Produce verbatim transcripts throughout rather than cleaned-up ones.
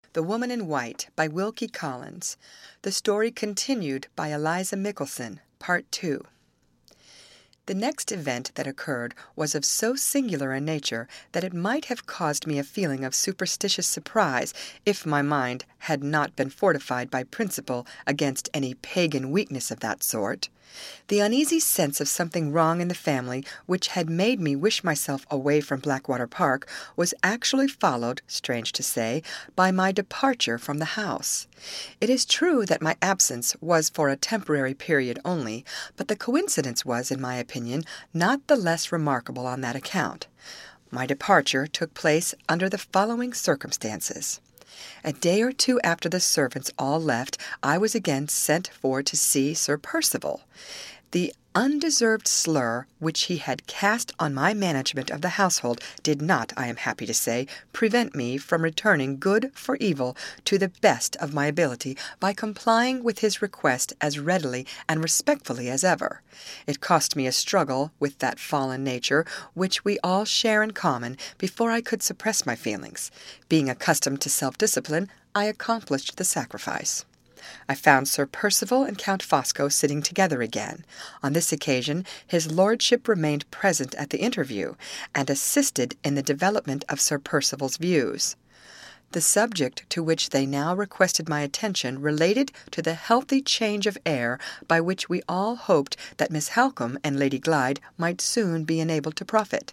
The Woman in White by Wilkie Collins. The story continued by Eliza Mickelson, Part two. The next event that occurred was of so singular a nature that it might have caused me a feeling of superstitious surprise if my mind had not been fortified by principle against any pagan weakness of that sort. The uneasy sense of something wrong in the family, which had made me wish myself away from Blackwater Park, was actually followed, strange to say, by my departure from the house. It is true that my absence was for a temporary period only, but the coincidence was, in my opinion, not the less remarkable on that account. My departure took place under the following circumstances. A day or two after the servants all left, I was again sent for to see Sir Percival. The undeserved slur which he had cast on my management of the household did not, I am happy to say, prevent me from returning good for evil to the best of my ability by complying with his request as readily and respectfully as ever. It cost me a struggle with that fallen nature which we all share in common before I could suppress my feelings. Being accustomed to self-discipline, I accomplished the sacrifice. I found Sir Percival and Count Fosco sitting together again. On this occasion his lordship remained present at the interview, and assisted in the development of Sir Percival's views. The subject to which they now requested my attention related to the healthy change of air by which we all hoped that Miss Halcombe and Lady Glyde might soon be enabled to profit.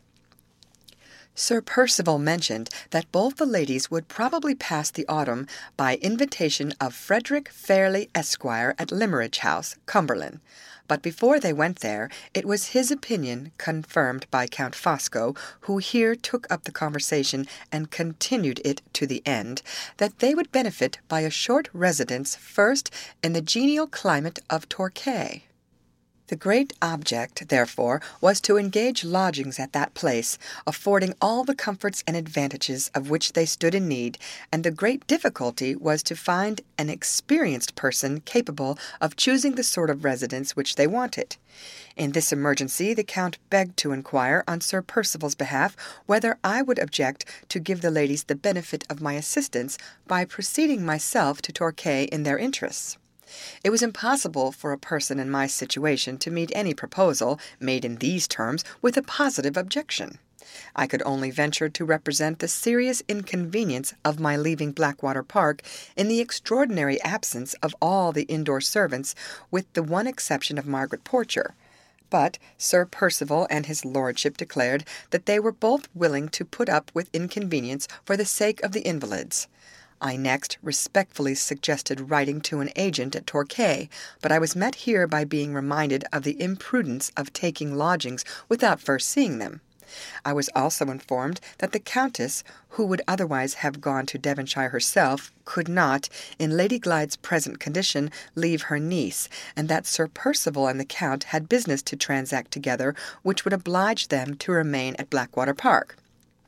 Sir Percival mentioned that both the ladies would probably pass the autumn by invitation of Frederick Fairley, Esquire, at Limmeridge House, Cumberland. But before they went there, it was his opinion, confirmed by Count Fosco, who here took up the conversation and continued it to the end, that they would benefit by a short residence first in the genial climate of Torquay. The great object, therefore, was to engage lodgings at that place, affording all the comforts and advantages of which they stood in need, and the great difficulty was to find an experienced person capable of choosing the sort of residence which they wanted. In this emergency the Count begged to inquire on Sir Percival's behalf whether I would object to give the ladies the benefit of my assistance by proceeding myself to Torquay in their interests. It was impossible for a person in my situation to meet any proposal, made in these terms, with a positive objection. I could only venture to represent the serious inconvenience of my leaving Blackwater Park in the extraordinary absence of all the indoor servants, with the one exception of Margaret Porcher. But Sir Percival and his lordship declared that they were both willing to put up with inconvenience for the sake of the invalids. I next respectfully suggested writing to an agent at Torquay, but I was met here by being reminded of the imprudence of taking lodgings without first seeing them. I was also informed that the Countess, who would otherwise have gone to Devonshire herself, could not, in Lady Glyde's present condition, leave her niece, and that Sir Percival and the Count had business to transact together which would oblige them to remain at Blackwater Park.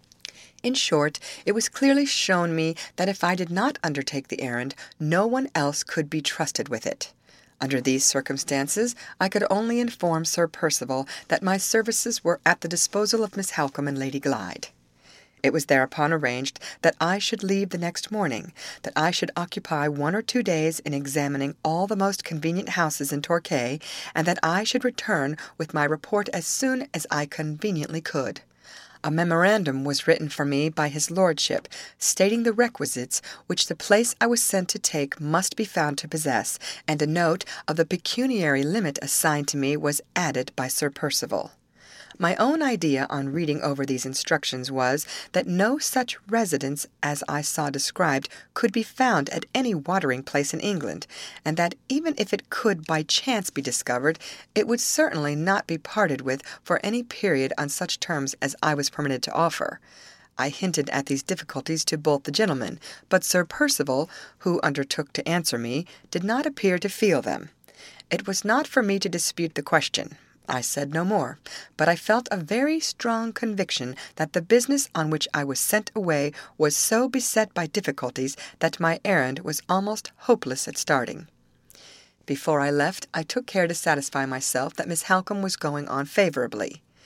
In short, it was clearly shown me that if I did not undertake the errand, no one else could be trusted with it. Under these circumstances, I could only inform Sir Percival that my services were at the disposal of Miss Halcombe and Lady Glyde. It was thereupon arranged that I should leave the next morning, that I should occupy one or two days in examining all the most convenient houses in Torquay, and that I should return with my report as soon as I conveniently could. A memorandum was written for me by his lordship, stating the requisites which the place I was sent to take must be found to possess, and a note of the pecuniary limit assigned to me was added by Sir Percival. My own idea on reading over these instructions was that no such residence as I saw described could be found at any watering place in England, and that even if it could by chance be discovered, it would certainly not be parted with for any period on such terms as I was permitted to offer. I hinted at these difficulties to both the gentlemen, but Sir Percival, who undertook to answer me, did not appear to feel them. It was not for me to dispute the question. I said no more, but I felt a very strong conviction that the business on which I was sent away was so beset by difficulties that my errand was almost hopeless at starting. Before I left, I took care to satisfy myself that Miss Halcombe was going on favourably.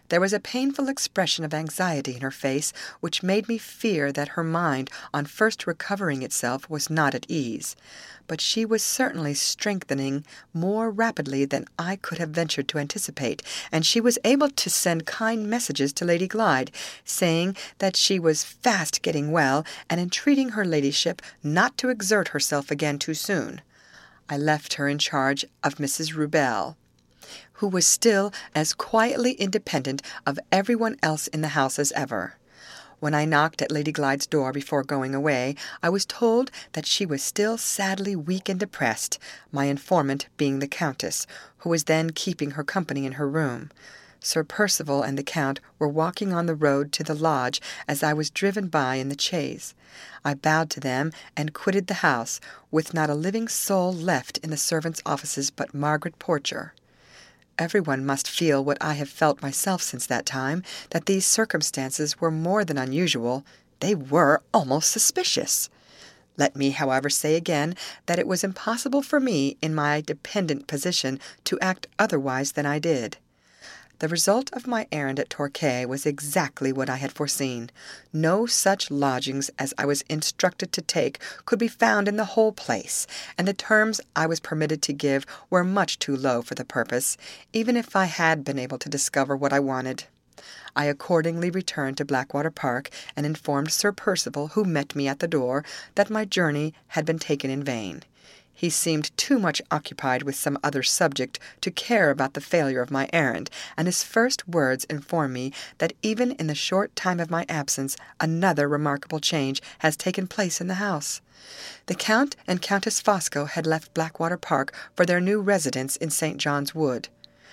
There was a painful expression of anxiety in her face, which made me fear that her mind, on first recovering itself, was not at ease. But she was certainly strengthening more rapidly than I could have ventured to anticipate, and she was able to send kind messages to Lady Glyde, saying that she was fast getting well, and entreating her ladyship not to exert herself again too soon. I left her in charge of Missus Rubel, who was still as quietly independent of everyone else in the house as ever. When I knocked at Lady Glyde's door before going away, I was told that she was still sadly weak and depressed, my informant being the Countess, who was then keeping her company in her room. Sir Percival and the Count were walking on the road to the lodge as I was driven by in the chaise. I bowed to them and quitted the house, with not a living soul left in the servants' offices but Margaret Porcher. Everyone must feel what I have felt myself since that time, that these circumstances were more than unusual. They were almost suspicious. Let me, however, say again that it was impossible for me, in my dependent position, to act otherwise than I did. The result of my errand at Torquay was exactly what I had foreseen. No such lodgings as I was instructed to take could be found in the whole place, and the terms I was permitted to give were much too low for the purpose, even if I had been able to discover what I wanted. I accordingly returned to Blackwater Park, and informed Sir Percival, who met me at the door, that my journey had been taken in vain. He seemed too much occupied with some other subject to care about the failure of my errand, and his first words informed me that even in the short time of my absence another remarkable change has taken place in the house. The Count and Countess Fosco had left Blackwater Park for their new residence in Saint John's Wood.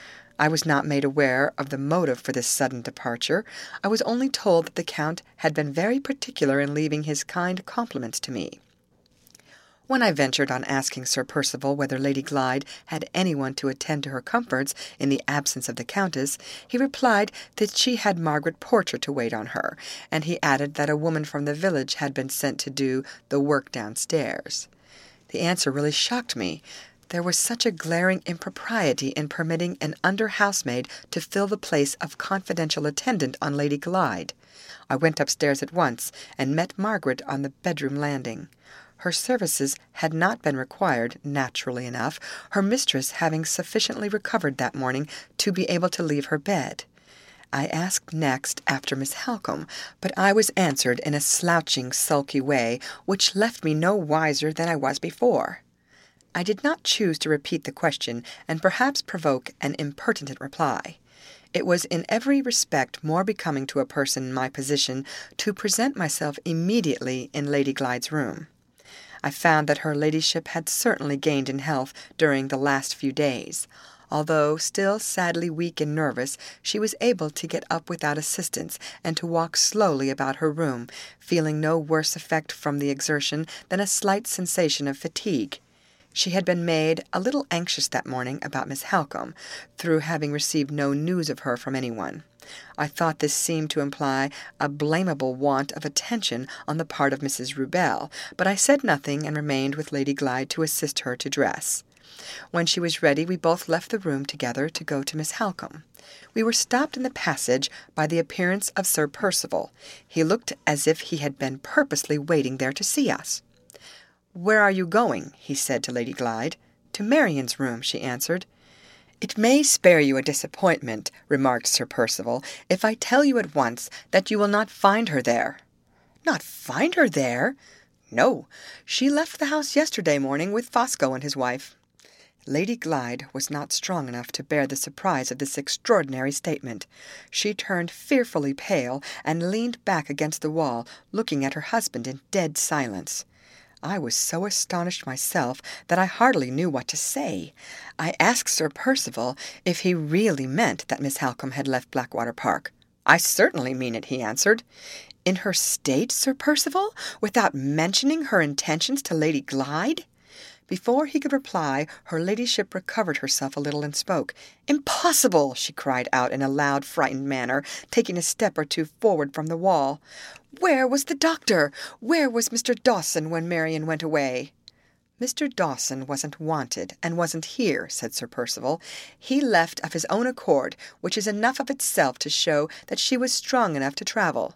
I was not made aware of the motive for this sudden departure. I was only told that the Count had been very particular in leaving his kind compliments to me. When I ventured on asking Sir Percival whether Lady Glyde had anyone to attend to her comforts in the absence of the Countess, he replied that she had Margaret Porcher to wait on her, and he added that a woman from the village had been sent to do the work downstairs. The answer really shocked me. There was such a glaring impropriety in permitting an under-housemaid to fill the place of confidential attendant on Lady Glyde. I went upstairs at once, and met Margaret on the bedroom landing. Her services had not been required, naturally enough, her mistress having sufficiently recovered that morning to be able to leave her bed. I asked next after Miss Halcombe, but I was answered in a slouching, sulky way, which left me no wiser than I was before. I did not choose to repeat the question, and perhaps provoke an impertinent reply. It was in every respect more becoming to a person in my position to present myself immediately in Lady Glyde's room. I found that her ladyship had certainly gained in health during the last few days. Although still sadly weak and nervous, she was able to get up without assistance, and to walk slowly about her room, feeling no worse effect from the exertion than a slight sensation of fatigue. She had been made a little anxious that morning about Miss Halcombe, through having received no news of her from anyone. I thought this seemed to imply a blamable want of attention on the part of Missus Rubel, but I said nothing and remained with Lady Glyde to assist her to dress. When she was ready, we both left the room together to go to Miss Halcombe. We were stopped in the passage by the appearance of Sir Percival. He looked as if he had been purposely waiting there to see us. "Where are you going?" he said to Lady Glyde. "To Marian's room," she answered. "It may spare you a disappointment," remarked Sir Percival, "if I tell you at once that you will not find her there." "Not find her there?" "No. She left the house yesterday morning with Fosco and his wife." Lady Glyde was not strong enough to bear the surprise of this extraordinary statement. She turned fearfully pale, and leaned back against the wall, looking at her husband in dead silence. I was so astonished myself that I hardly knew what to say. I asked Sir Percival if he really meant that Miss Halcombe had left Blackwater Park. "I certainly mean it," he answered. "In her state, Sir Percival, without mentioning her intentions to Lady Glyde?" Before he could reply, her ladyship recovered herself a little and spoke. "Impossible!" she cried out in a loud, frightened manner, taking a step or two forward from the wall. "Where was the doctor? Where was Mister Dawson when Marian went away?" Mister Dawson wasn't wanted, and wasn't here, said Sir Percival. He left of his own accord, which is enough of itself to show that she was strong enough to travel.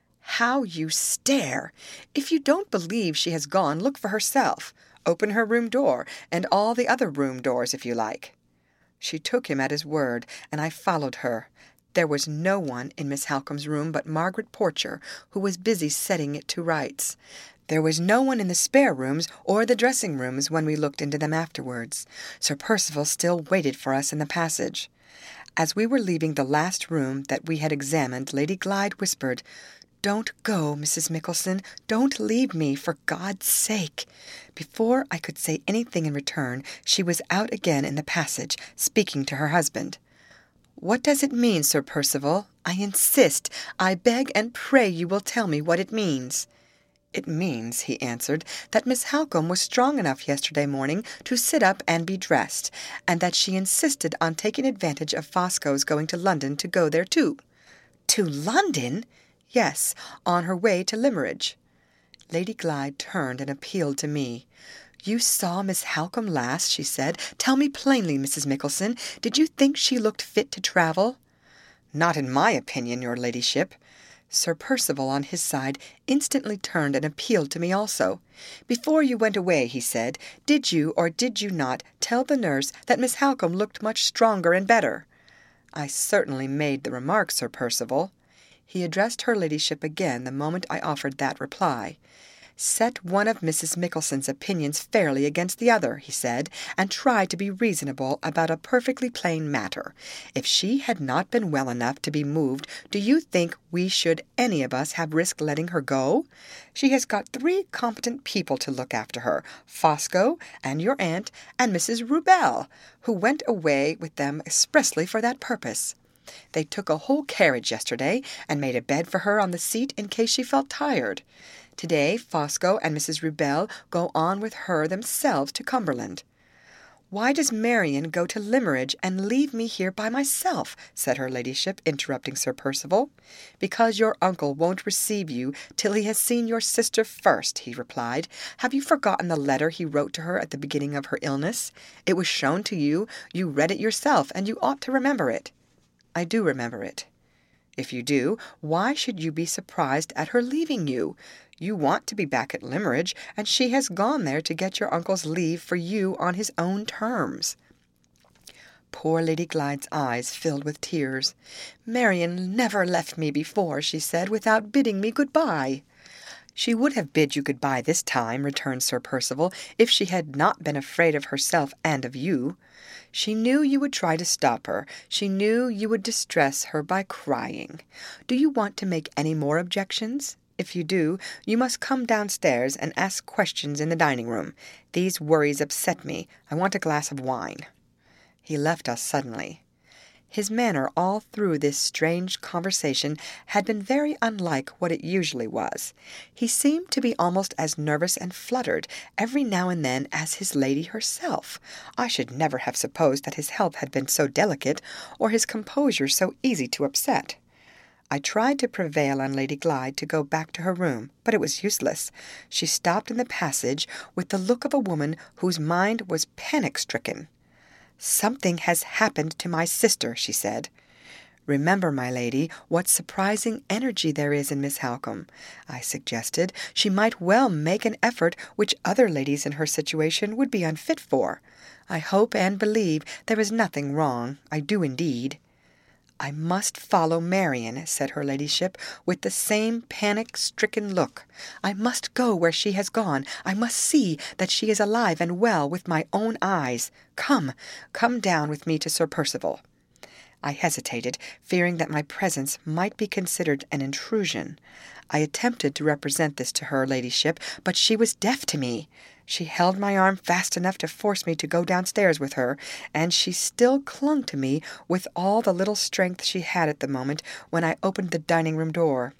How you stare! If you don't believe she has gone, look for herself. Open her room door, and all the other room doors, if you like. She took him at his word, and I followed her. There was no one in Miss Halcombe's room but Margaret Porcher, who was busy setting it to rights. There was no one in the spare rooms or the dressing rooms when we looked into them afterwards. Sir Percival still waited for us in the passage. As we were leaving the last room that we had examined, Lady Glyde whispered, "Don't go, Missus Michelson. Don't leave me, for God's sake." Before I could say anything in return, she was out again in the passage, speaking to her husband. "What does it mean, Sir Percival? I insist, I beg and pray you will tell me what it means." "It means," he answered, "that Miss Halcombe was strong enough yesterday morning to sit up and be dressed, and that she insisted on taking advantage of Fosco's going to London to go there too." "To London?" "Yes, on her way to Limmeridge." Lady Glyde turned and appealed to me. "You saw Miss Halcombe last," she said. "Tell me plainly, Missus Michelson, did you think she looked fit to travel?" "Not in my opinion, your ladyship." Sir Percival, on his side, instantly turned and appealed to me also. "Before you went away," he said, "did you or did you not tell the nurse that Miss Halcombe looked much stronger and better?" "I certainly made the remark, Sir Percival." He addressed her ladyship again the moment I offered that reply. "Set one of Missus Michelson's opinions fairly against the other," he said, "and try to be reasonable about a perfectly plain matter. If she had not been well enough to be moved, do you think we should any of us have risked letting her go? She has got three competent people to look after her, Fosco, and your aunt, and Missus Rubel, who went away with them expressly for that purpose. They took a whole carriage yesterday, and made a bed for her on the seat in case she felt tired. Today Fosco and Missus Rubel go on with her themselves to Cumberland." "Why does Marian go to Limmeridge and leave me here by myself?" said her ladyship, interrupting Sir Percival. "Because your uncle won't receive you till he has seen your sister first," he replied. "Have you forgotten the letter he wrote to her at the beginning of her illness? It was shown to you, you read it yourself, and you ought to remember it." "I do remember it." "If you do, why should you be surprised at her leaving you? You want to be back at Limmeridge, and she has gone there to get your uncle's leave for you on his own terms." Poor Lady Glyde's eyes filled with tears. "Marian never left me before," she said, "without bidding me good-bye." "She would have bid you good-bye this time," returned Sir Percival, "if she had not been afraid of herself and of you. She knew you would try to stop her. She knew you would distress her by crying. Do you want to make any more objections? If you do, you must come downstairs and ask questions in the dining-room. These worries upset me. I want a glass of wine." He left us suddenly. His manner all through this strange conversation had been very unlike what it usually was. He seemed to be almost as nervous and fluttered every now and then as his lady herself. I should never have supposed that his health had been so delicate, or his composure so easy to upset. I tried to prevail on Lady Glyde to go back to her room, but it was useless. She stopped in the passage with the look of a woman whose mind was panic-stricken. "Something has happened to my sister," she said. "Remember, my lady, what surprising energy there is in Miss Halcombe," I suggested. "She might well make an effort which other ladies in her situation would be unfit for. I hope and believe there is nothing wrong. I do indeed." "I must follow Marian," said her ladyship, with the same panic-stricken look. "I must go where she has gone. I must see that she is alive and well with my own eyes. Come, come down with me to Sir Percival." I hesitated, fearing that my presence might be considered an intrusion. I attempted to represent this to her ladyship, but she was deaf to me. She held my arm fast enough to force me to go downstairs with her, and she still clung to me with all the little strength she had at the moment when I opened the dining-room door.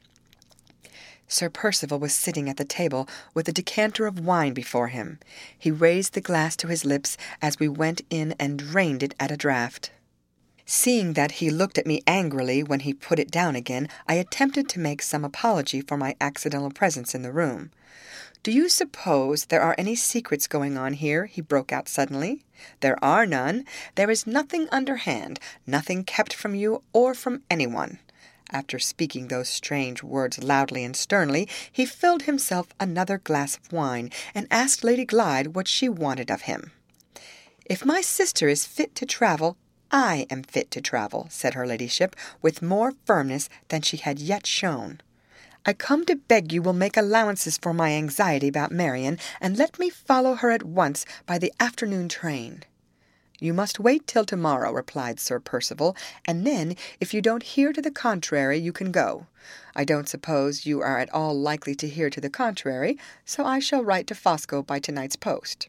Sir Percival was sitting at the table with a decanter of wine before him. He raised the glass to his lips as we went in and drained it at a draught. Seeing that he looked at me angrily when he put it down again, I attempted to make some apology for my accidental presence in the room. "Do you suppose there are any secrets going on here?" he broke out suddenly. "There are none. There is nothing underhand, nothing kept from you or from anyone." After speaking those strange words loudly and sternly, he filled himself another glass of wine, and asked Lady Glyde what she wanted of him. "If my sister is fit to travel, I am fit to travel," said her ladyship, with more firmness than she had yet shown. "I come to beg you will make allowances for my anxiety about Marian, and let me follow her at once by the afternoon train." "You must wait till tomorrow," replied Sir Percival, "and then, if you don't hear to the contrary, you can go. I don't suppose you are at all likely to hear to the contrary, so I shall write to Fosco by tonight's post."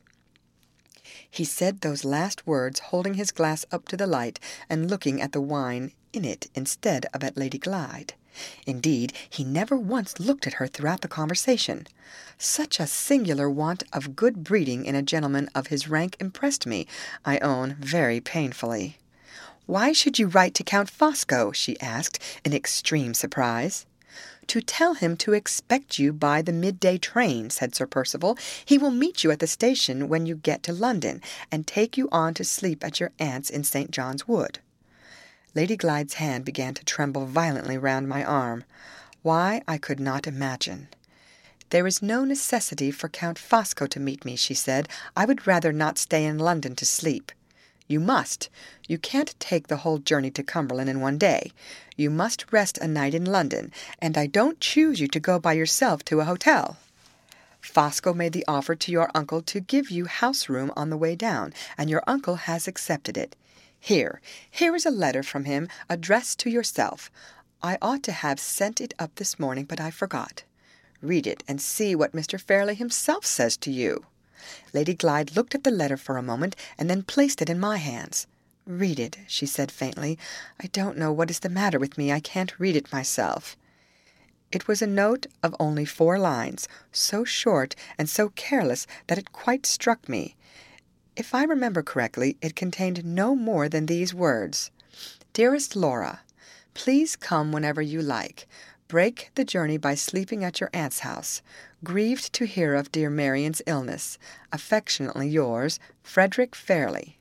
He said those last words, holding his glass up to the light, and looking at the wine in it instead of at Lady Glyde. Indeed, he never once looked at her throughout the conversation. Such a singular want of good breeding in a gentleman of his rank impressed me, I own, very painfully. "Why should you write to Count Fosco?" she asked, in extreme surprise. "To tell him to expect you by the midday train," said Sir Percival. "He will meet you at the station when you get to London, and take you on to sleep at your aunt's in Saint John's Wood." Lady Glyde's hand began to tremble violently round my arm. Why, I could not imagine. "There is no necessity for Count Fosco to meet me," she said. "I would rather not stay in London to sleep." "You must. You can't take the whole journey to Cumberland in one day. You must rest a night in London, and I don't choose you to go by yourself to a hotel. Fosco made the offer to your uncle to give you house-room on the way down, and your uncle has accepted it. Here, here is a letter from him addressed to yourself. I ought to have sent it up this morning, but I forgot. Read it, and see what Mister Fairley himself says to you." Lady Glyde looked at the letter for a moment, and then placed it in my hands. "Read it," she said faintly. "I don't know what is the matter with me. I can't read it myself." It was a note of only four lines, so short and so careless that it quite struck me. If I remember correctly, it contained no more than these words: "Dearest Laura, please come whenever you like. Break the journey by sleeping at your aunt's house. Grieved to hear of dear Marian's illness. Affectionately yours, Frederick Fairley."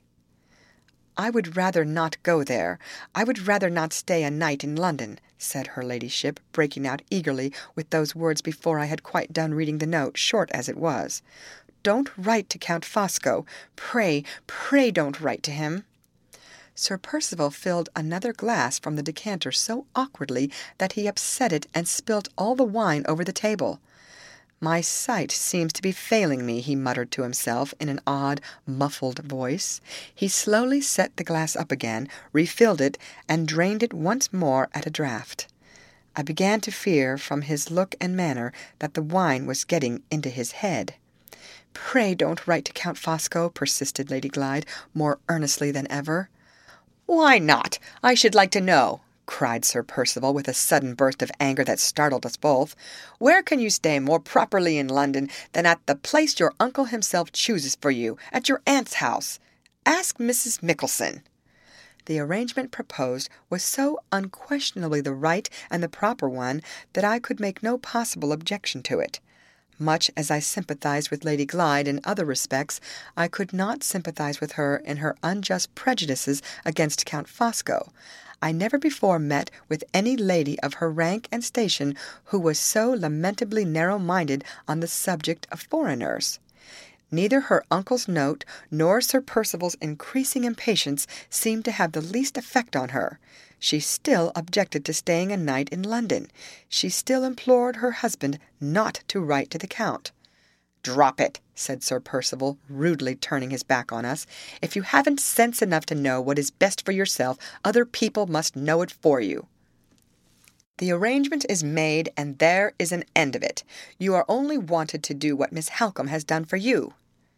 "I would rather not go there. I would rather not stay a night in London," said her ladyship, breaking out eagerly with those words before I had quite done reading the note, short as it was. "Don't write to Count Fosco. Pray, pray don't write to him." Sir Percival filled another glass from the decanter so awkwardly that he upset it and spilt all the wine over the table. "My sight seems to be failing me," he muttered to himself in an odd, muffled voice. He slowly set the glass up again, refilled it, and drained it once more at a draught. I began to fear, from his look and manner, that the wine was getting into his head. "Pray don't write to Count Fosco," persisted Lady Glyde, more earnestly than ever. "Why not? I should like to know," cried Sir Percival, with a sudden burst of anger that startled us both. "Where can you stay more properly in London than at the place your uncle himself chooses for you, at your aunt's house? Ask Missus Mickelson." The arrangement proposed was so unquestionably the right and the proper one that I could make no possible objection to it. Much as I sympathized with Lady Glyde in other respects, I could not sympathize with her in her unjust prejudices against Count Fosco. I never before met with any lady of her rank and station who was so lamentably narrow-minded on the subject of foreigners. Neither her uncle's note nor Sir Percival's increasing impatience seemed to have the least effect on her. She still objected to staying a night in London. She still implored her husband not to write to the Count. "Drop it," said Sir Percival, rudely turning his back on us. "If you haven't sense enough to know what is best for yourself, other people must know it for you. The arrangement is made, and there is an end of it. You are only wanted to do what Miss Halcombe has done for you."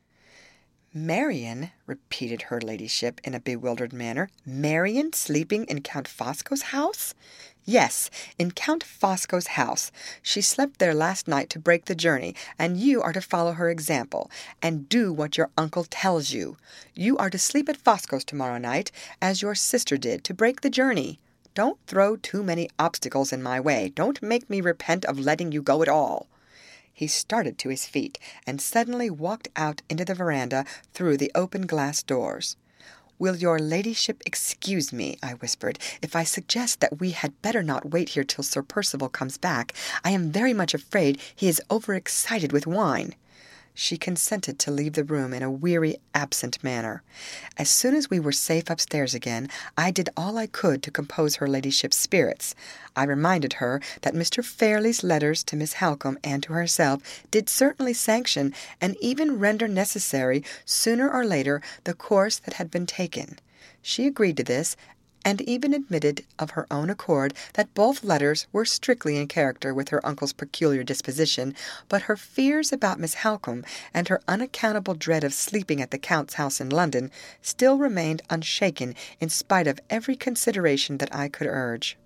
"Marian," repeated her ladyship in a bewildered manner. "Marian sleeping in Count Fosco's house?" "Yes, in Count Fosco's house. She slept there last night to break the journey, and you are to follow her example, and do what your uncle tells you. You are to sleep at Fosco's tomorrow night, as your sister did, to break the journey. Don't throw too many obstacles in my way. Don't make me repent of letting you go at all." He started to his feet, and suddenly walked out into the veranda through the open glass doors. "Will your ladyship excuse me," I whispered, "if I suggest that we had better not wait here till Sir Percival comes back? I am very much afraid he is over-excited with wine." She consented to leave the room in a weary, absent manner. As soon as we were safe upstairs again, I did all I could to compose her ladyship's spirits. I reminded her that Mister Fairlie's letters to Miss Halcombe and to herself did certainly sanction, and even render necessary, sooner or later, the course that had been taken. She agreed to this, and even admitted of her own accord that both letters were strictly in character with her uncle's peculiar disposition, but her fears about Miss Halcombe, and her unaccountable dread of sleeping at the Count's house in London, still remained unshaken in spite of every consideration that I could urge.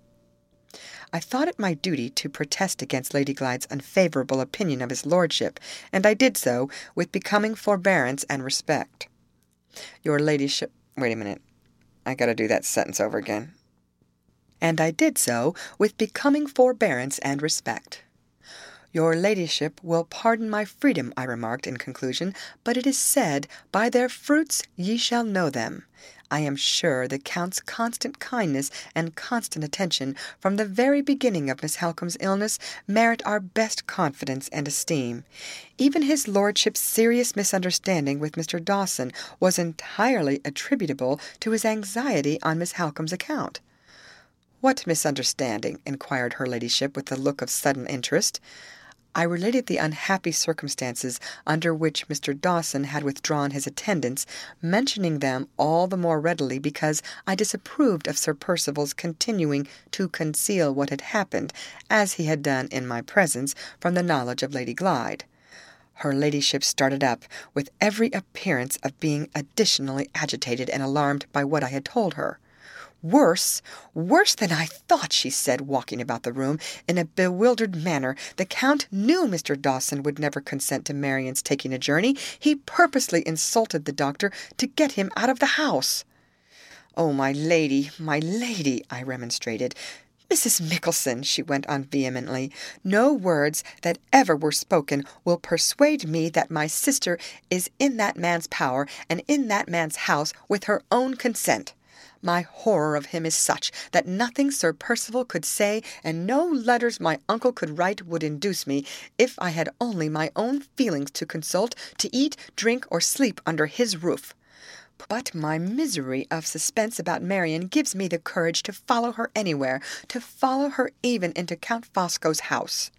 I thought it my duty to protest against Lady Glyde's unfavourable opinion of his lordship, and I did so with becoming forbearance and respect. Your ladyship... Wait a minute. I gotta do that sentence over again. And I did so with becoming forbearance and respect. "Your ladyship will pardon my freedom," I remarked in conclusion, "but it is said, 'By their fruits ye shall know them.' I am sure the Count's constant kindness and constant attention from the very beginning of Miss Halcombe's illness merit our best confidence and esteem. Even his lordship's serious misunderstanding with Mister Dawson was entirely attributable to his anxiety on Miss Halcombe's account." "What misunderstanding?" inquired her ladyship with a look of sudden interest. I related the unhappy circumstances under which Mister Dawson had withdrawn his attendance, mentioning them all the more readily because I disapproved of Sir Percival's continuing to conceal what had happened, as he had done in my presence, from the knowledge of Lady Glyde. Her ladyship started up, with every appearance of being additionally agitated and alarmed by what I had told her. "Worse, worse than I thought," she said, walking about the room in a bewildered manner. "The Count knew Mister Dawson would never consent to Marian's taking a journey. He purposely insulted the doctor to get him out of the house." "Oh, my lady, my lady," I remonstrated. "Missus Mickelson," she went on vehemently, "no words that ever were spoken will persuade me that my sister is in that man's power and in that man's house with her own consent. My horror of him is such that nothing Sir Percival could say and no letters my uncle could write would induce me, if I had only my own feelings to consult, to eat, drink, or sleep under his roof. But my misery of suspense about Marian gives me the courage to follow her anywhere, to follow her even into Count Fosco's house."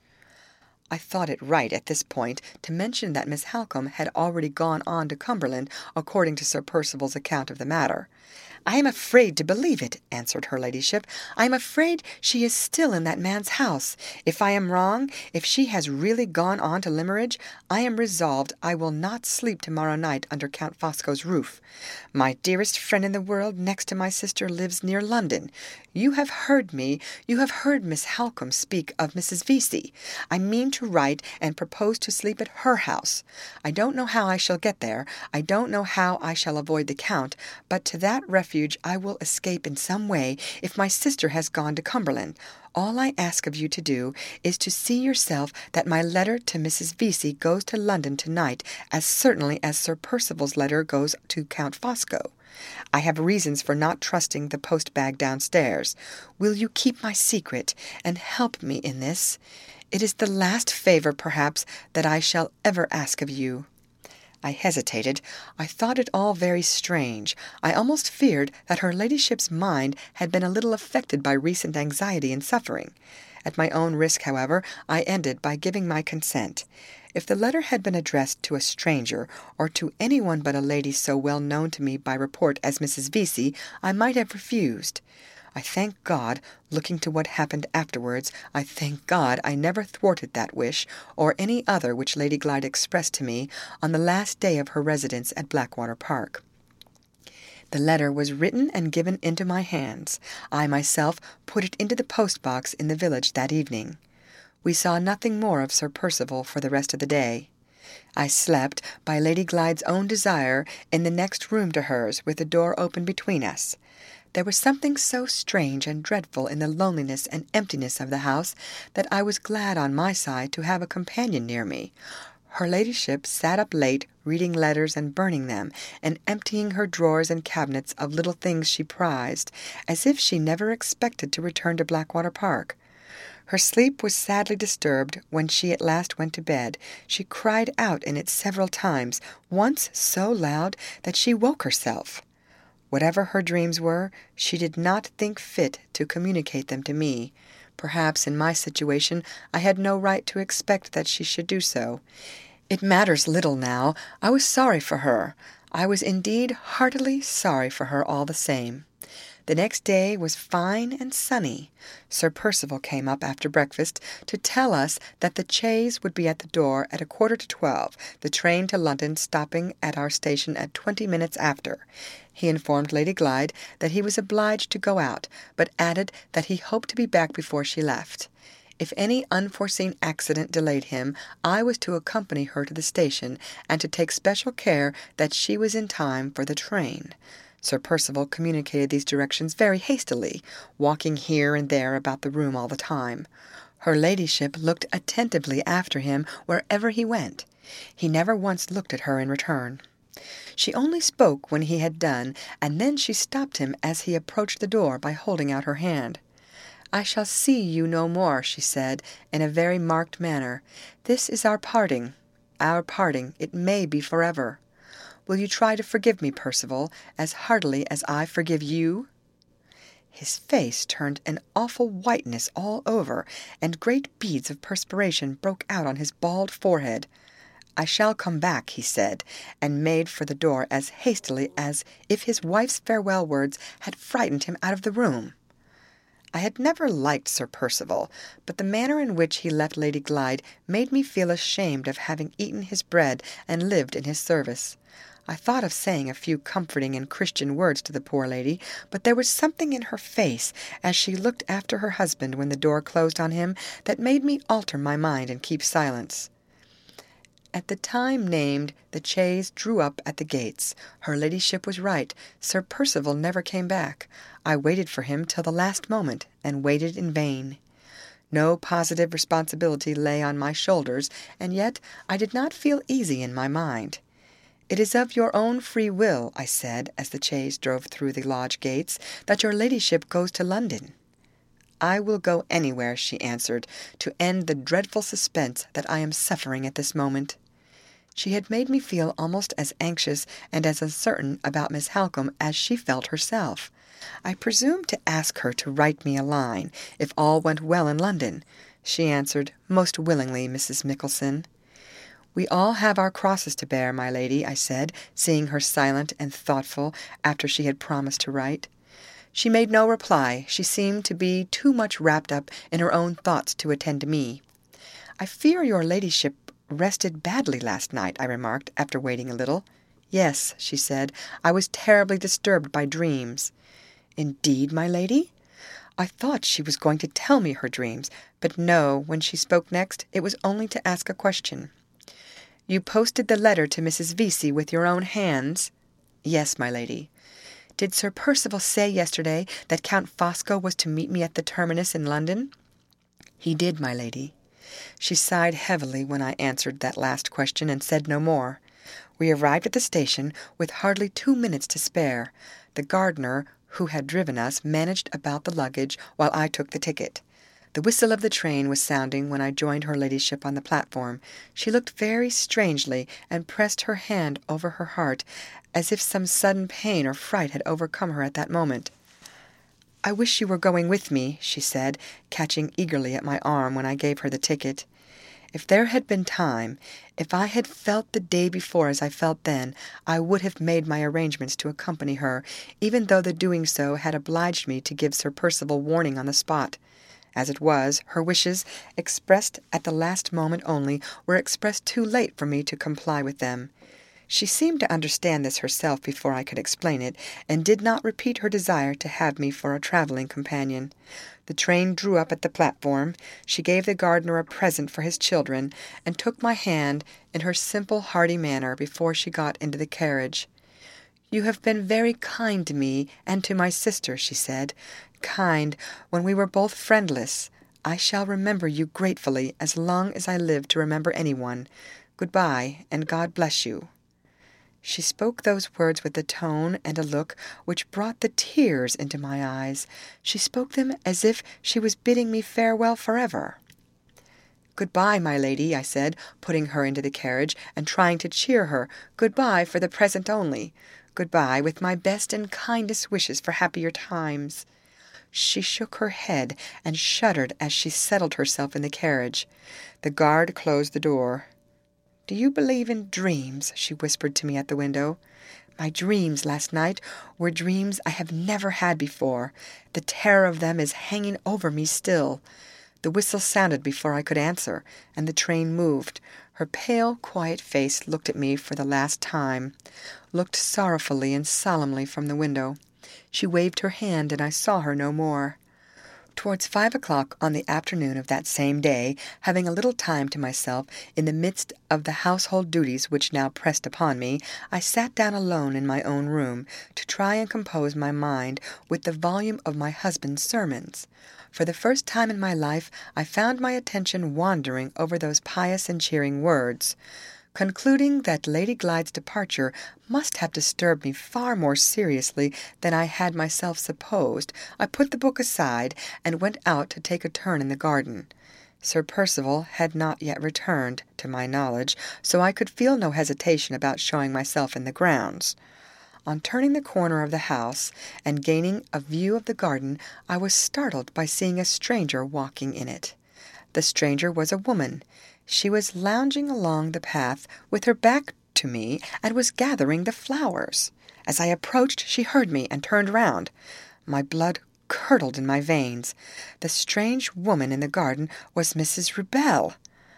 I thought it right at this point to mention that Miss Halcombe had already gone on to Cumberland, according to Sir Percival's account of the matter. "I am afraid to believe it," answered her ladyship. "I am afraid she is still in that man's house. If I am wrong, if she has really gone on to Limmeridge, I am resolved I will not sleep tomorrow night under Count Fosco's roof. My dearest friend in the world, next to my sister, lives near London. You have heard me, you have heard Miss Halcombe speak of Missus Vesey. I mean to write and propose to sleep at her house. I don't know how I shall get there, I don't know how I shall avoid the Count, but to that refuge I will escape in some way if my sister has gone to Cumberland. All I ask of you to do is to see yourself that my letter to Missus Vesey goes to London tonight as certainly as Sir Percival's letter goes to Count Fosco. I have reasons for not trusting the post-bag downstairs. Will you keep my secret and help me in this? It is the last favour, perhaps, that I shall ever ask of you." I hesitated. I thought it all very strange. I almost feared that her ladyship's mind had been a little affected by recent anxiety and suffering. At my own risk, however, I ended by giving my consent. If the letter had been addressed to a stranger, or to any one but a lady so well known to me by report as Missus Vesey, I might have refused. I thank God, looking to what happened afterwards, I thank God I never thwarted that wish, or any other which Lady Glyde expressed to me on the last day of her residence at Blackwater Park. The letter was written and given into my hands. I myself put it into the post-box in the village that evening. We saw nothing more of Sir Percival for the rest of the day. I slept, by Lady Glyde's own desire, in the next room to hers, with the door open between us. There was something so strange and dreadful in the loneliness and emptiness of the house that I was glad on my side to have a companion near me. Her ladyship sat up late, reading letters and burning them, and emptying her drawers and cabinets of little things she prized, as if she never expected to return to Blackwater Park. Her sleep was sadly disturbed when she at last went to bed. She cried out in it several times, once so loud that she woke herself. Whatever her dreams were, she did not think fit to communicate them to me. Perhaps in my situation I had no right to expect that she should do so. It matters little now. I was sorry for her. I was indeed heartily sorry for her all the same. The next day was fine and sunny. Sir Percival came up after breakfast to tell us that the chaise would be at the door at a quarter to twelve, the train to London stopping at our station at twenty minutes after. He informed Lady Glyde that he was obliged to go out, but added that he hoped to be back before she left. If any unforeseen accident delayed him, I was to accompany her to the station, and to take special care that she was in time for the train. Sir Percival communicated these directions very hastily, walking here and there about the room all the time. Her ladyship looked attentively after him wherever he went. He never once looked at her in return. She only spoke when he had done, and then she stopped him as he approached the door by holding out her hand. "I shall see you no more," she said, in a very marked manner. "This is our parting. Our parting. It may be forever. Will you try to forgive me, Percival, as heartily as I forgive you?" His face turned an awful whiteness all over, and great beads of perspiration broke out on his bald forehead. "I shall come back," he said, and made for the door as hastily as if his wife's farewell words had frightened him out of the room. I had never liked Sir Percival, but the manner in which he left Lady Glyde made me feel ashamed of having eaten his bread and lived in his service. I thought of saying a few comforting and Christian words to the poor lady, but there was something in her face, as she looked after her husband when the door closed on him, that made me alter my mind and keep silence. At the time named, the chaise drew up at the gates. Her ladyship was right. Sir Percival never came back. I waited for him till the last moment, and waited in vain. No positive responsibility lay on my shoulders, and yet I did not feel easy in my mind. "It is of your own free will," I said, as the chaise drove through the lodge gates, "that your ladyship goes to London." "I will go anywhere," she answered, "to end the dreadful suspense that I am suffering at this moment." She had made me feel almost as anxious and as uncertain about Miss Halcombe as she felt herself. I presumed to ask her to write me a line, if all went well in London. She answered, "Most willingly, Missus Michelson." "We all have our crosses to bear, my lady," I said, seeing her silent and thoughtful after she had promised to write. She made no reply. She seemed to be too much wrapped up in her own thoughts to attend to me. "I fear your ladyship rested badly last night," I remarked, after waiting a little. "Yes," she said, "I was terribly disturbed by dreams." "Indeed, my lady?" I thought she was going to tell me her dreams, but no, when she spoke next, it was only to ask a question. "You posted the letter to Missus Vesey with your own hands?" "Yes, my lady." "Did Sir Percival say yesterday that Count Fosco was to meet me at the terminus in London?" "He did, my lady." She sighed heavily when I answered that last question, and said no more. We arrived at the station with hardly two minutes to spare. The gardener who had driven us managed about the luggage while I took the ticket. The whistle of the train was sounding when I joined her ladyship on the platform. She looked very strangely, and pressed her hand over her heart, as if some sudden pain or fright had overcome her at that moment. "I wish you were going with me," she said, catching eagerly at my arm when I gave her the ticket. If there had been time, if I had felt the day before as I felt then, I would have made my arrangements to accompany her, even though the doing so had obliged me to give Sir Percival warning on the spot. As it was, her wishes, expressed at the last moment only, were expressed too late for me to comply with them. She seemed to understand this herself before I could explain it, and did not repeat her desire to have me for a travelling companion. The train drew up at the platform. She gave the gardener a present for his children, and took my hand in her simple, hearty manner before she got into the carriage. "You have been very kind to me and to my sister," she said. "Kind when we were both friendless. I shall remember you gratefully as long as I live to remember anyone. Good-bye, and God bless you." She spoke those words with a tone and a look which brought the tears into my eyes. She spoke them as if she was bidding me farewell forever. "Good-bye, my lady," I said, putting her into the carriage and trying to cheer her. "Good-bye for the present only. Good-bye, with my best and kindest wishes for happier times." She shook her head and shuddered as she settled herself in the carriage. The guard closed the door. "Do you believe in dreams?" she whispered to me at the window. "My dreams last night were dreams I have never had before. The terror of them is hanging over me still." The whistle sounded before I could answer, and the train moved. Her pale, quiet face looked at me for the last time, looked sorrowfully and solemnly from the window. She waved her hand, and I saw her no more. Towards five o'clock on the afternoon of that same day, having a little time to myself in the midst of the household duties which now pressed upon me, I sat down alone in my own room to try and compose my mind with the volume of my husband's sermons. For the first time in my life I found my attention wandering over those pious and cheering words. Concluding that Lady Glyde's departure must have disturbed me far more seriously than I had myself supposed, I put the book aside and went out to take a turn in the garden. Sir Percival had not yet returned, to my knowledge, so I could feel no hesitation about showing myself in the grounds. On turning the corner of the house and gaining a view of the garden, I was startled by seeing a stranger walking in it. The stranger was a woman. She was lounging along the path with her back to me and was gathering the flowers. As I approached, she heard me and turned round. My blood curdled in my veins. The strange woman in the garden was Missus Rubel.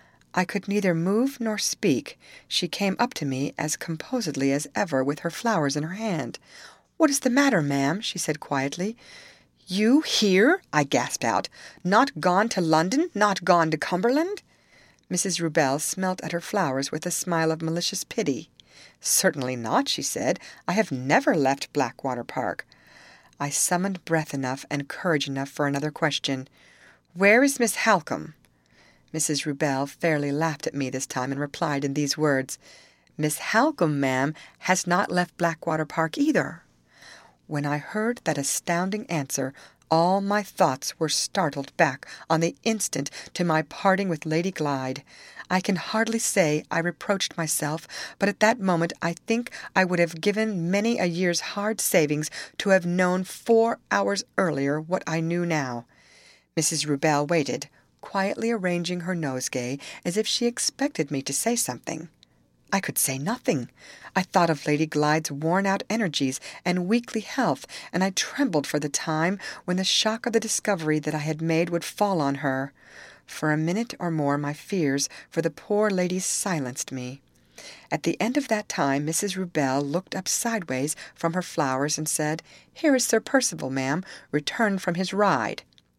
I could neither move nor speak. She came up to me as composedly as ever with her flowers in her hand. "What is the matter, ma'am?" she said quietly. "You here?" I gasped out. "Not gone to London? Not gone to Cumberland?" Missus Rubel smelt at her flowers with a smile of malicious pity. "Certainly not," she said. "I have never left Blackwater Park." I summoned breath enough and courage enough for another question. "Where is Miss Halcombe?" Missus Rubel fairly laughed at me this time and replied in these words, "Miss Halcombe, ma'am, has not left Blackwater Park either." When I heard that astounding answer, all my thoughts were startled back on the instant to my parting with Lady Glyde. I can hardly say I reproached myself, but at that moment I think I would have given many a year's hard savings to have known four hours earlier what I knew now. Missus Rubel waited, quietly arranging her nosegay as if she expected me to say something. I could say nothing. I thought of Lady Glyde's worn-out energies and weakly health, and I trembled for the time when the shock of the discovery that I had made would fall on her. For a minute or more my fears for the poor lady silenced me. At the end of that time Missus Rubel looked up sideways from her flowers and said, "Here is Sir Percival, ma'am, returned from his ride."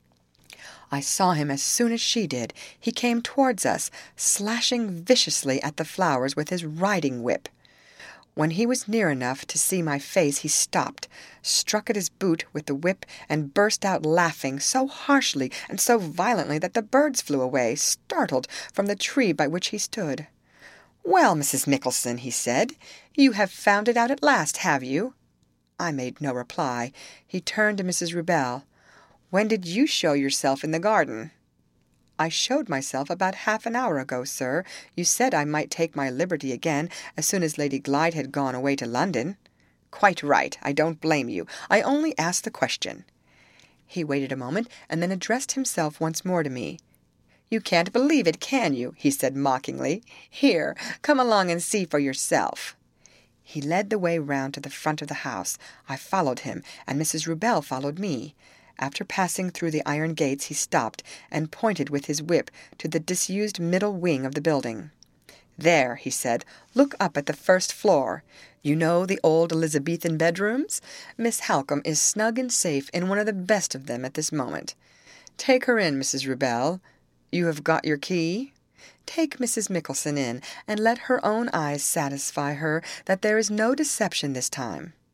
I saw him as soon as she did. He came towards us, slashing viciously at the flowers with his riding-whip. When he was near enough to see my face, he stopped, struck at his boot with the whip, and burst out laughing so harshly and so violently that the birds flew away, startled, from the tree by which he stood. "Well, Missus Mickelson," he said, "you have found it out at last, have you?" I made no reply. He turned to Missus Rubel. "When did you show yourself in the garden?" "I showed myself about half an hour ago, sir. You said I might take my liberty again as soon as Lady Glyde had gone away to London." "Quite right. I don't blame you. I only asked the question." He waited a moment, and then addressed himself once more to me. "You can't believe it, can you?" he said mockingly. "Here, come along and see for yourself." He led the way round to the front of the house. I followed him, and Missus Rubel followed me. After passing through the iron gates, he stopped and pointed with his whip to the disused middle wing of the building. "There," he said, "look up at the first floor. You know the old Elizabethan bedrooms? Miss Halcombe is snug and safe in one of the best of them at this moment. Take her in, Missus Rubel. You have got your key? Take Missus Mickelson in, and let her own eyes satisfy her that there is no deception this time."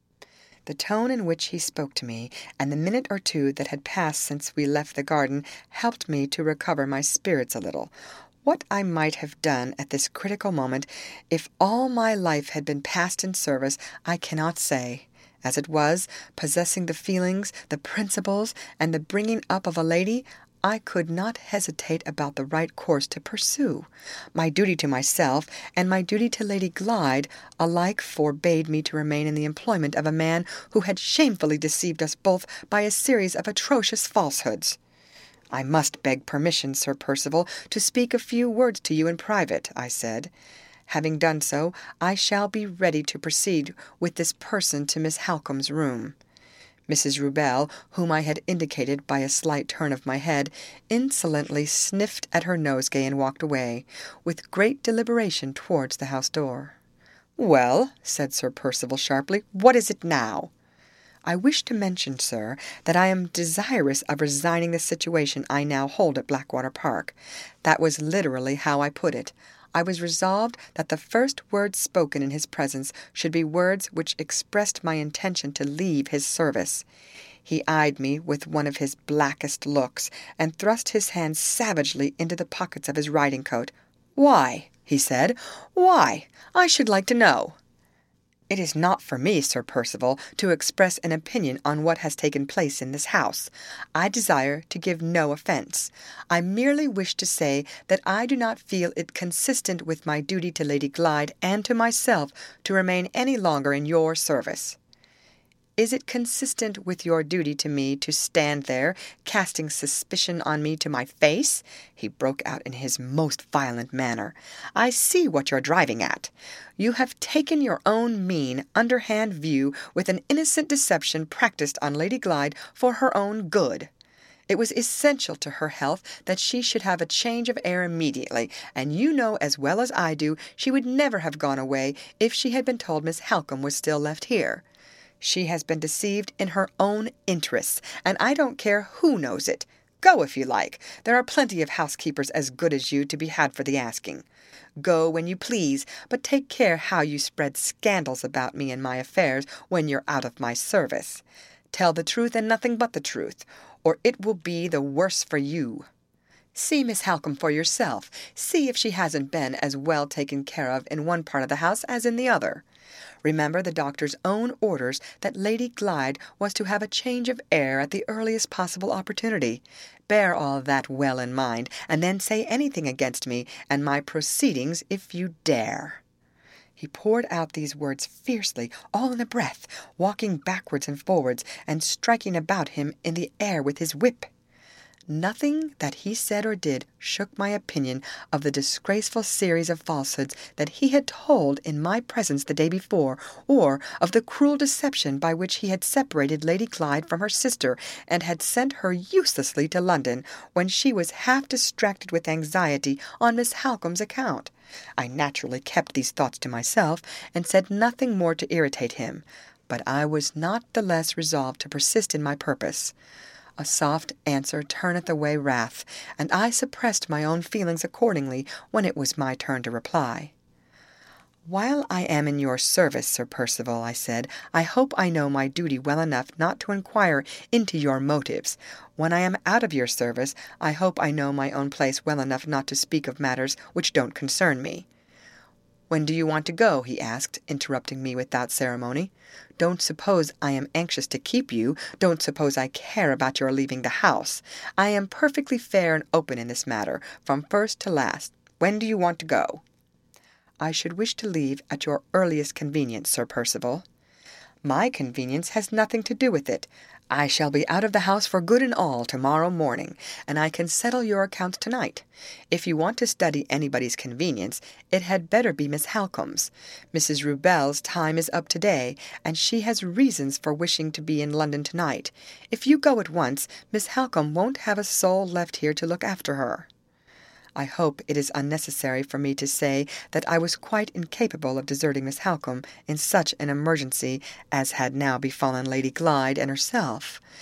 The tone in which he spoke to me, and the minute or two that had passed since we left the garden, helped me to recover my spirits a little. What I might have done at this critical moment, if all my life had been passed in service, I cannot say. As it was, possessing the feelings, the principles, and the bringing up of a lady, I could not hesitate about the right course to pursue. My duty to myself and my duty to Lady Glyde alike forbade me to remain in the employment of a man who had shamefully deceived us both by a series of atrocious falsehoods. "I must beg permission, Sir Percival, to speak a few words to you in private," I said. Having done so, I shall be ready to proceed with this person to Miss Halcombe's room. Missus Rubel, whom I had indicated by a slight turn of my head, insolently sniffed at her nosegay and walked away, with great deliberation towards the house door. "Well," said Sir Percival sharply, "what is it now?" "I wish to mention, sir, that I am desirous of resigning the situation I now hold at Blackwater Park. That was literally how I put it. I was resolved that the first words spoken in his presence should be words which expressed my intention to leave his service. He eyed me with one of his blackest looks, and thrust his hands savagely into the pockets of his riding-coat. "Why?" he said. "Why? I should like to know." "It is not for me, Sir Percival, to express an opinion on what has taken place in this house. I desire to give no offence. I merely wish to say that I do not feel it consistent with my duty to Lady Glyde and to myself to remain any longer in your service." "Is it consistent with your duty to me to stand there, casting suspicion on me to my face?" he broke out in his most violent manner. "I see what you're driving at. You have taken your own mean, underhand view with an innocent deception practised on Lady Glyde for her own good. It was essential to her health that she should have a change of air immediately, and you know as well as I do she would never have gone away if she had been told Miss Halcombe was still left here. She has been deceived in her own interests, and I don't care who knows it. Go if you like. There are plenty of housekeepers as good as you to be had for the asking. Go when you please, but take care how you spread scandals about me and my affairs when you're out of my service. Tell the truth and nothing but the truth, or it will be the worse for you. See Miss Halcombe for yourself. See if she hasn't been as well taken care of in one part of the house as in the other. Remember the doctor's own orders that Lady Glyde was to have a change of air at the earliest possible opportunity. Bear all that well in mind, and then say anything against me and my proceedings if you dare." He poured out these words fiercely, all in a breath, walking backwards and forwards, and striking about him in the air with his whip. Nothing that he said or did shook my opinion of the disgraceful series of falsehoods that he had told in my presence the day before, or of the cruel deception by which he had separated Lady Glyde from her sister, and had sent her uselessly to London, when she was half distracted with anxiety on Miss Halcombe's account. I naturally kept these thoughts to myself, and said nothing more to irritate him, but I was not the less resolved to persist in my purpose. A soft answer turneth away wrath, and I suppressed my own feelings accordingly when it was my turn to reply. "While I am in your service, Sir Percival," I said, "I hope I know my duty well enough not to inquire into your motives. When I am out of your service, I hope I know my own place well enough not to speak of matters which don't concern me." "When do you want to go?" he asked, interrupting me without ceremony. "Don't suppose I am anxious to keep you. Don't suppose I care about your leaving the house. I am perfectly fair and open in this matter, from first to last. When do you want to go?" "I should wish to leave at your earliest convenience, Sir Percival." "My convenience has nothing to do with it. I shall be out of the house for good and all tomorrow morning, and I can settle your accounts tonight. If you want to study anybody's convenience, it had better be Miss Halcombe's. Missus Rubel's time is up today, and she has reasons for wishing to be in London tonight. If you go at once, Miss Halcombe won't have a soul left here to look after her." I hope it is unnecessary for me to say that I was quite incapable of deserting Miss Halcombe in such an emergency as had now befallen Lady Glyde and herself.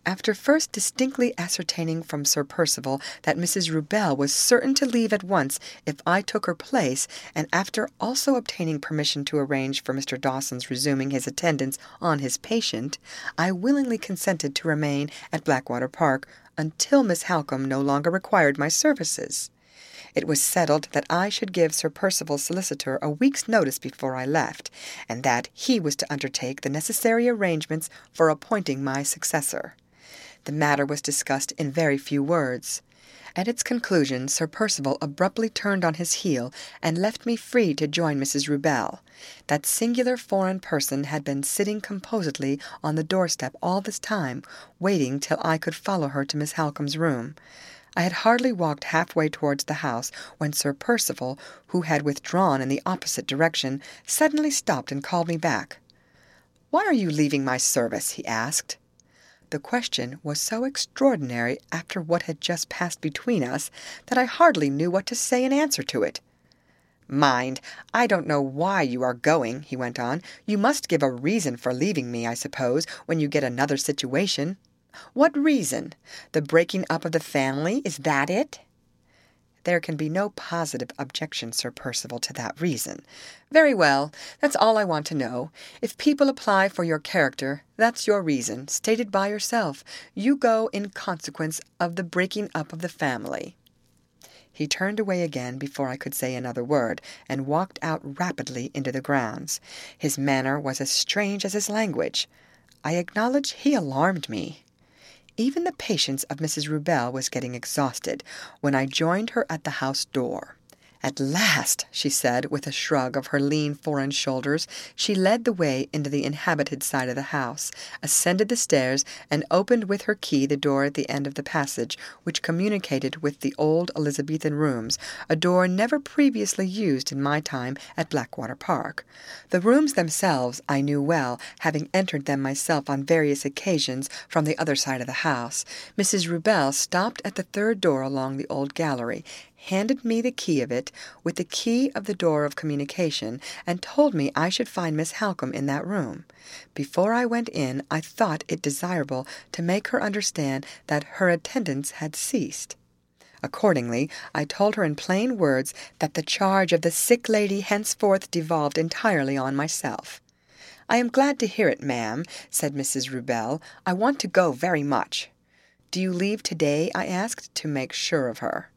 After first distinctly ascertaining from Sir Percival that Missus Rubel was certain to leave at once if I took her place, and after also obtaining permission to arrange for Mister Dawson's resuming his attendance on his patient, I willingly consented to remain at Blackwater Park until Miss Halcombe no longer required my services. It was settled that I should give Sir Percival's solicitor a week's notice before I left, and that he was to undertake the necessary arrangements for appointing my successor. The matter was discussed in very few words. At its conclusion, Sir Percival abruptly turned on his heel and left me free to join Missus Rubel. That singular foreign person had been sitting composedly on the doorstep all this time, waiting till I could follow her to Miss Halcombe's room. I had hardly walked half-way towards the house when Sir Percival, who had withdrawn in the opposite direction, suddenly stopped and called me back. "Why are you leaving my service?" he asked. The question was so extraordinary after what had just passed between us that I hardly knew what to say in answer to it. "Mind, I don't know why you are going," he went on. "You must give a reason for leaving me, I suppose, when you get another situation." "What reason? The breaking up of the family? Is that it?" "There can be no positive objection, Sir Percival, to that reason." "Very well. That's all I want to know. If people apply for your character, that's your reason, stated by yourself. You go in consequence of the breaking up of the family." He turned away again before I could say another word, and walked out rapidly into the grounds. His manner was as strange as his language. I acknowledge he alarmed me. Even the patience of Missus Rubel was getting exhausted when I joined her at the house door. "At last," she said, with a shrug of her lean foreign shoulders. She led the way into the inhabited side of the house, ascended the stairs, and opened with her key the door at the end of the passage, which communicated with the old Elizabethan rooms, a door never previously used in my time at Blackwater Park. The rooms themselves I knew well, having entered them myself on various occasions from the other side of the house. Missus Rubel stopped at the third door along the old gallery, handed me the key of it, with the key of the door of communication, and told me I should find Miss Halcombe in that room. Before I went in, I thought it desirable to make her understand that her attendance had ceased. Accordingly, I told her in plain words that the charge of the sick lady henceforth devolved entirely on myself. "I am glad to hear it, ma'am," said Missus Rubel. "I want to go very much." "Do you leave to-day?" I asked, to make sure of her.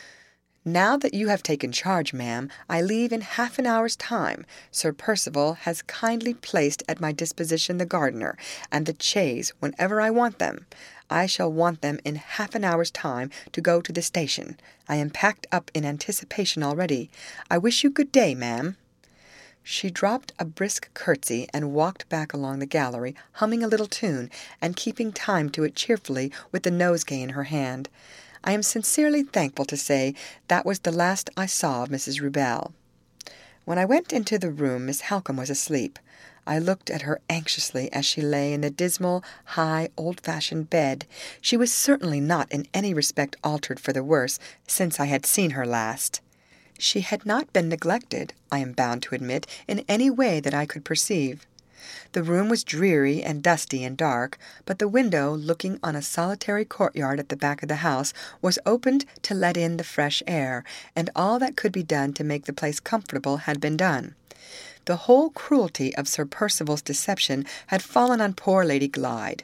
"Now that you have taken charge, ma'am, I leave in half an hour's time. Sir Percival has kindly placed at my disposition the gardener, and the chaise, whenever I want them. I shall want them in half an hour's time to go to the station. I am packed up in anticipation already. I wish you good day, ma'am." She dropped a brisk curtsy and walked back along the gallery, humming a little tune, and keeping time to it cheerfully with the nosegay in her hand. I am sincerely thankful to say that was the last I saw of Missus Rubel. When I went into the room, Miss Halcombe was asleep. I looked at her anxiously as she lay in the dismal, high, old-fashioned bed. She was certainly not in any respect altered for the worse since I had seen her last. She had not been neglected, I am bound to admit, in any way that I could perceive. The room was dreary and dusty and dark, but the window, looking on a solitary courtyard at the back of the house, was opened to let in the fresh air, and all that could be done to make the place comfortable had been done. The whole cruelty of Sir Percival's deception had fallen on poor Lady Glyde.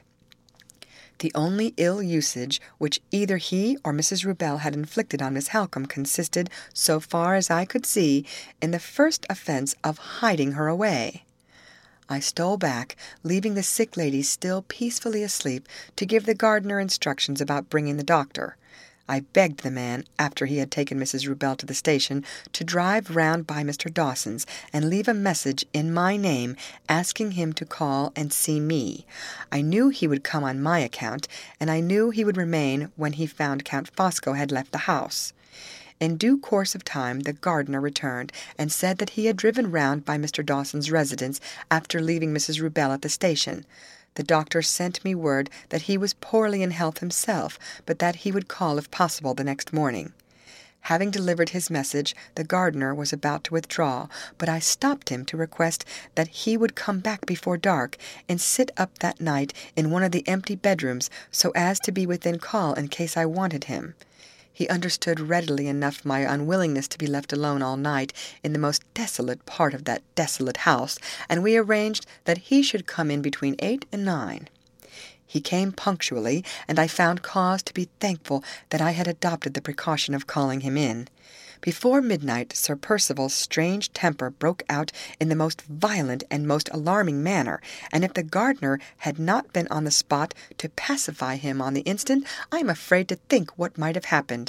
The only ill usage which either he or Missus Rubel had inflicted on Miss Halcombe consisted, so far as I could see, in the first offence of hiding her away. I stole back, leaving the sick lady still peacefully asleep, to give the gardener instructions about bringing the doctor. I begged the man, after he had taken Missus Rubel to the station, to drive round by Mister Dawson's and leave a message in my name asking him to call and see me. I knew he would come on my account, and I knew he would remain when he found Count Fosco had left the house. In due course of time the gardener returned, and said that he had driven round by Mister Dawson's residence after leaving Missus Rubel at the station. The doctor sent me word that he was poorly in health himself, but that he would call if possible the next morning. Having delivered his message, the gardener was about to withdraw, but I stopped him to request that he would come back before dark and sit up that night in one of the empty bedrooms so as to be within call in case I wanted him. He understood readily enough my unwillingness to be left alone all night in the most desolate part of that desolate house, and we arranged that he should come in between eight and nine. He came punctually, and I found cause to be thankful that I had adopted the precaution of calling him in. Before midnight, Sir Percival's strange temper broke out in the most violent and most alarming manner, and if the gardener had not been on the spot to pacify him on the instant, I am afraid to think what might have happened.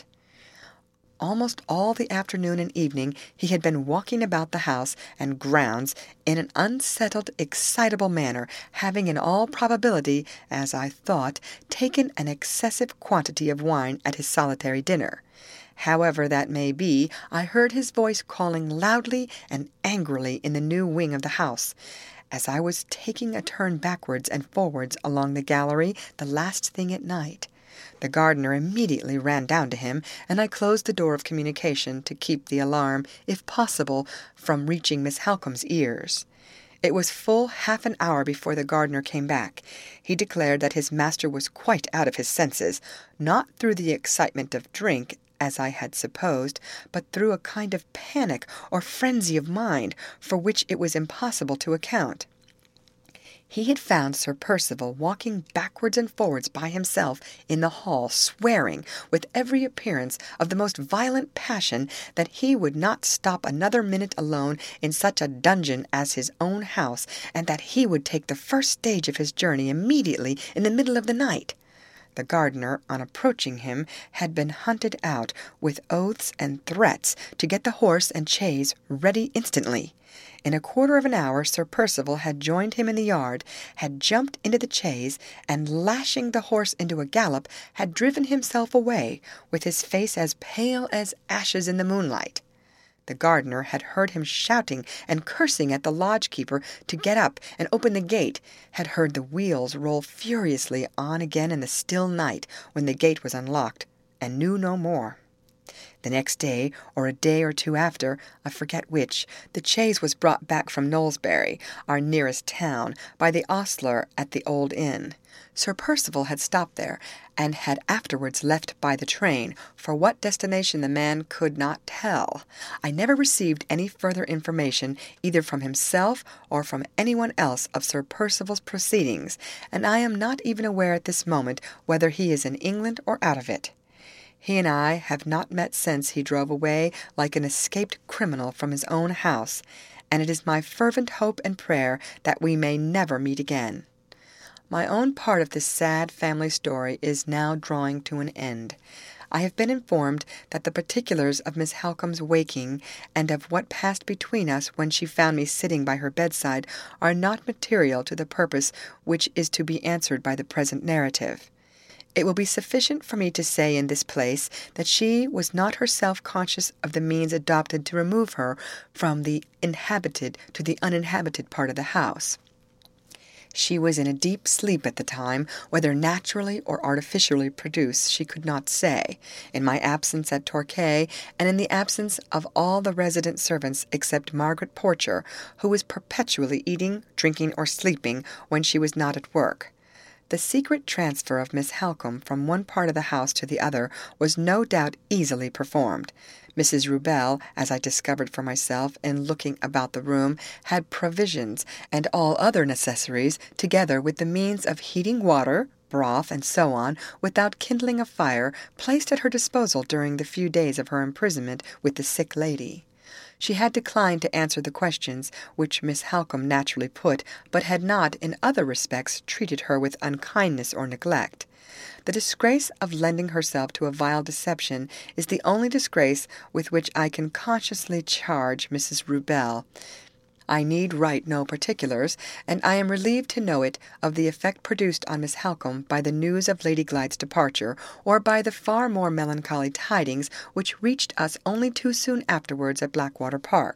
Almost all the afternoon and evening he had been walking about the house and grounds in an unsettled, excitable manner, having in all probability, as I thought, taken an excessive quantity of wine at his solitary dinner. However that may be, I heard his voice calling loudly and angrily in the new wing of the house. As I was taking a turn backwards and forwards along the gallery the last thing at night, the gardener immediately ran down to him, and I closed the door of communication to keep the alarm, if possible, from reaching Miss Halcombe's ears. It was full half an hour before the gardener came back. He declared that his master was quite out of his senses, not through the excitement of drink, as I had supposed, but through a kind of panic or frenzy of mind, for which it was impossible to account. He had found Sir Percival walking backwards and forwards by himself in the hall, swearing, with every appearance of the most violent passion, that he would not stop another minute alone in such a dungeon as his own house, and that he would take the first stage of his journey immediately in the middle of the night. The gardener, on approaching him, had been hunted out, with oaths and threats, to get the horse and chaise ready instantly. In a quarter of an hour Sir Percival had joined him in the yard, had jumped into the chaise, and lashing the horse into a gallop, had driven himself away, with his face as pale as ashes in the moonlight. The gardener had heard him shouting and cursing at the lodge-keeper to get up and open the gate, had heard the wheels roll furiously on again in the still night when the gate was unlocked, and knew no more. The next day, or a day or two after, I forget which, the chaise was brought back from Knowlesbury, our nearest town, by the ostler at the old inn. Sir Percival had stopped there, and had afterwards left by the train, for what destination the man could not tell. I never received any further information, either from himself or from anyone else, of Sir Percival's proceedings, and I am not even aware at this moment whether he is in England or out of it. He and I have not met since he drove away like an escaped criminal from his own house, and it is my fervent hope and prayer that we may never meet again. My own part of this sad family story is now drawing to an end. I have been informed that the particulars of Miss Halcombe's waking, and of what passed between us when she found me sitting by her bedside, are not material to the purpose which is to be answered by the present narrative. It will be sufficient for me to say in this place that she was not herself conscious of the means adopted to remove her from the inhabited to the uninhabited part of the house. She was in a deep sleep at the time, whether naturally or artificially produced she could not say, in my absence at Torquay, and in the absence of all the resident servants except Margaret Porcher, who was perpetually eating, drinking, or sleeping when she was not at work. The secret transfer of Miss Halcombe from one part of the house to the other was no doubt easily performed. Missus Rubel, as I discovered for myself in looking about the room, had provisions and all other necessaries, together with the means of heating water, broth, and so on, without kindling a fire, placed at her disposal during the few days of her imprisonment with the sick lady. She had declined to answer the questions which Miss Halcombe naturally put, but had not, in other respects, treated her with unkindness or neglect. The disgrace of lending herself to a vile deception is the only disgrace with which I can consciously charge Missus Rubel. I need write no particulars, and I am relieved to know it, of the effect produced on Miss Halcombe by the news of Lady Glyde's departure, or by the far more melancholy tidings which reached us only too soon afterwards at Blackwater Park.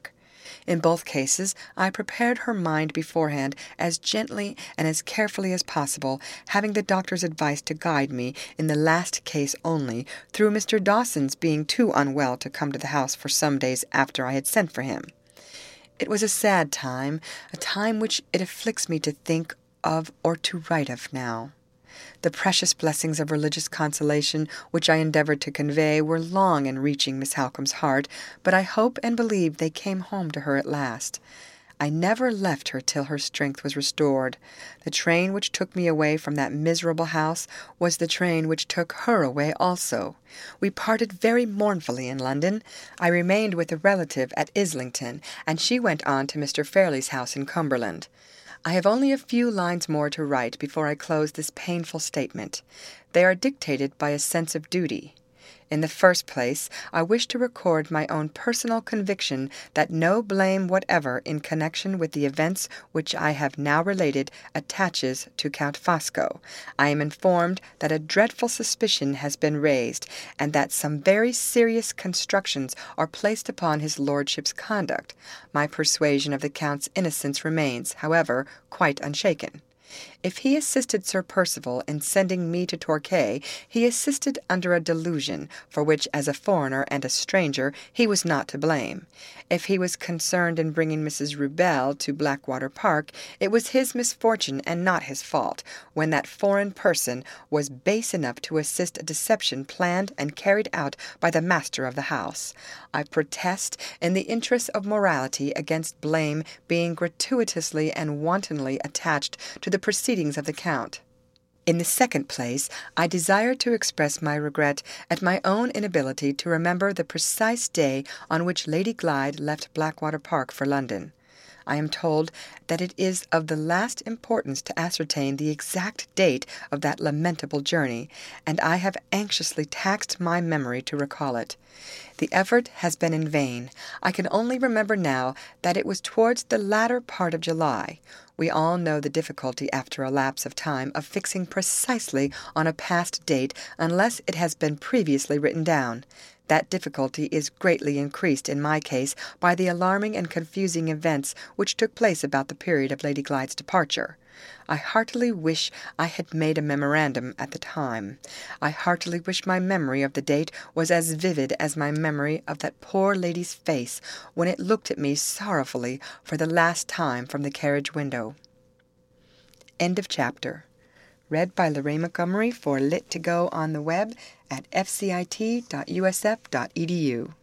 In both cases, I prepared her mind beforehand as gently and as carefully as possible, having the doctor's advice to guide me, in the last case only, through Mister Dawson's being too unwell to come to the house for some days after I had sent for him. It was a sad time, a time which it afflicts me to think of or to write of now. The precious blessings of religious consolation which I endeavoured to convey were long in reaching Miss Halcombe's heart, but I hope and believe they came home to her at last. I never left her till her strength was restored. The train which took me away from that miserable house was the train which took her away also. We parted very mournfully in London. I remained with a relative at Islington, and she went on to Mister Fairley's house in Cumberland. I have only a few lines more to write before I close this painful statement. They are dictated by a sense of duty. In the first place, I wish to record my own personal conviction that no blame whatever in connection with the events which I have now related attaches to Count Fosco. I am informed that a dreadful suspicion has been raised, and that some very serious constructions are placed upon his lordship's conduct. My persuasion of the Count's innocence remains, however, quite unshaken. If he assisted Sir Percival in sending me to Torquay, he assisted under a delusion, for which, as a foreigner and a stranger, he was not to blame. If he was concerned in bringing Missus Rubel to Blackwater Park, it was his misfortune and not his fault, when that foreign person was base enough to assist a deception planned and carried out by the master of the house. I protest, in the interests of morality, against blame being gratuitously and wantonly attached to the proceedings of the Count. In the second place, I desire to express my regret at my own inability to remember the precise day on which Lady Glyde left Blackwater Park for London. I am told that it is of the last importance to ascertain the exact date of that lamentable journey, and I have anxiously taxed my memory to recall it. The effort has been in vain. I can only remember now that it was towards the latter part of July. We all know the difficulty after a lapse of time of fixing precisely on a past date unless it has been previously written down. That difficulty is greatly increased in my case by the alarming and confusing events which took place about the period of Lady Glyde's departure. I heartily wish I had made a memorandum at the time. I heartily wish my memory of the date was as vivid as my memory of that poor lady's face when it looked at me sorrowfully for the last time from the carriage window. End of chapter. Read by Lorraine Montgomery for Lit to Go on the web at f c i t dot u s f dot e d u.